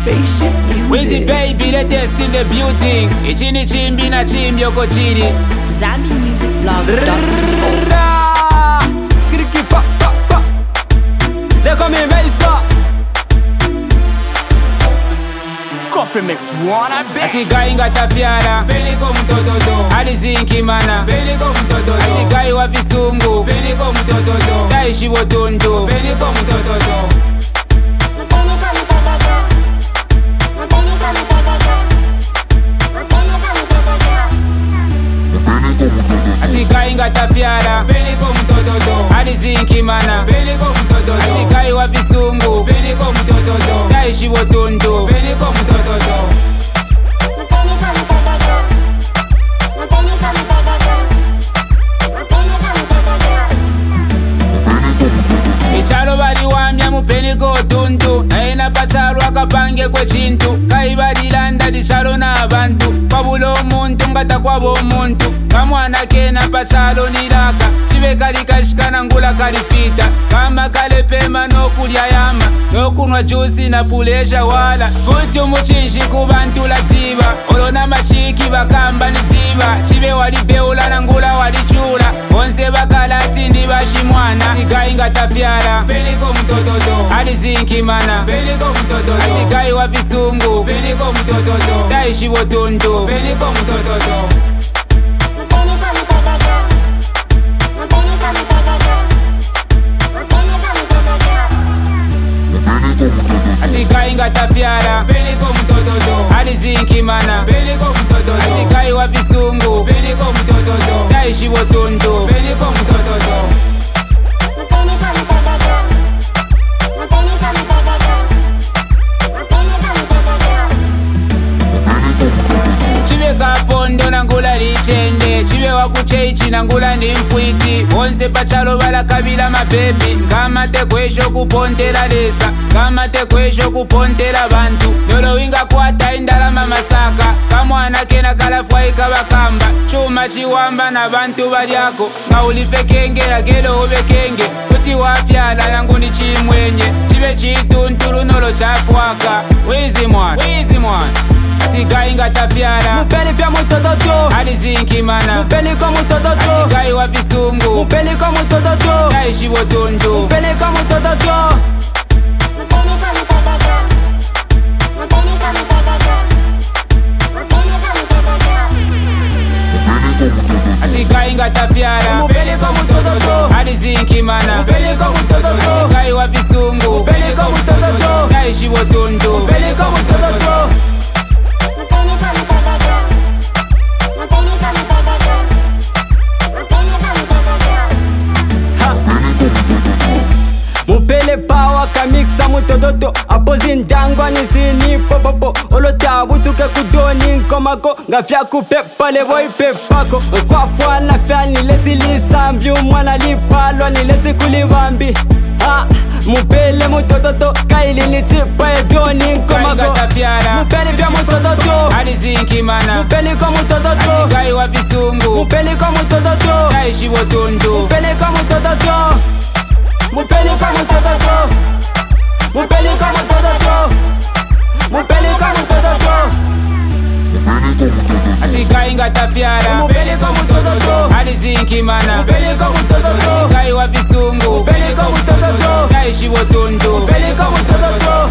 Spaceship music. Wizzy baby, the test in the building. Ichini chimbi na chimbi yoko chiri. ZambiMusicBlog.co. Skriki pa pa pa. They call me Mesa. Coffee mix wanna be. Atigai ngatafiara Beni ko mtototo Alizinki mana Beni ko mtototo Atigai wa visungu Beni ko mtototo Taishi wotundu Beni ko mtototo Atigai ngatafiara Beni ko mtototo Alizinki mana Beni ko mtototo Atigai wa visungu Beni ko mtototo Taishi wotundu Beni ko mtototo Ichalo bali wamya mupeni ko tuntu Naina pachalo akapange kwe chintu Kaibali landa dichalo na abantu Pabulo omuntu ngata kwabo omuntu Kamwana kena pachalo nilaka Chibe kali kashikana ngula kalifita Kama kale pema no kulya yama No kunwa juicy na pulesha wala Futu muchinshi kubantu latiba Olona machiki bakamba nitiba Chibe wali beula na ngula wali chula Onse bakalati ndi bashimwana Atigai ngatafiara Beni ko mtototo Alizinki mana Beni ko mtototo Atigai wa visungu Beni ko mtototo Taishi wotundu Beni ko mtototo Atigai ngatafiara Beni ko mtototo Alizinki mana Beni ko mtototo Atigai wa visungu Beni ko mtototo Taishi wotundu Beni ko mtototo Chibe kapondo na ngula lichende Chibe wakucheichi na ngula ndi mfwiti Onse pachalo bala kabila mabebi Kama te kwesho kupontela lesa Kama te kwesho kupontela bantu Yolo winga kwata indala mamasaka Kamwana kena kalafwa ikabakamba Chuma chiwamba na bantu balyako Ngaulife kenge la gelo ube kenge Kuti wafyala yangu ni chimwenye Chibe chituntulu nolo chafwaka Wizi mwana Atigai ngatafiara Mupeli vya mutototo Alizinki mana Mupeli ko mutototo Atigai wa visungu Mupeli ko mutototo Taishi wotundu Mupeli ko mutototo Atigai ngatafiara Mupeli ko mutototo Alizinki mana Mupeli ko mutototo Atigai wa visungu Mupeli ko mutototo Taishi wotundu Mupeli ko mutototo Mupele pawa kamiksa mutototo Apozi ndangwa nisini popopo Olotabu tuke kudoni nkomako Ngafya kupepa levo ipepako Kwa na fya nilesi lisambi Mwana lipalwa nilesi kulibambi Mupele mutototo Kaili nitipa edoni nkomako Mupele vya mutototo Alizinki mana Mupele ko mutototo Atigai wa visungu Mupele ko mutototo Taishi wotundu Mupele ko mutototo Mupeli ko mutototo Mupeli ko mutototo Mupeli ko mutototo Atigai ngatafiara Mupeli ko mutototo Alizinki mana Mupeli ko mutototo Atigai wa visungu Mupeli ko mutototo Taishi wotundu Mupeli ko mutototo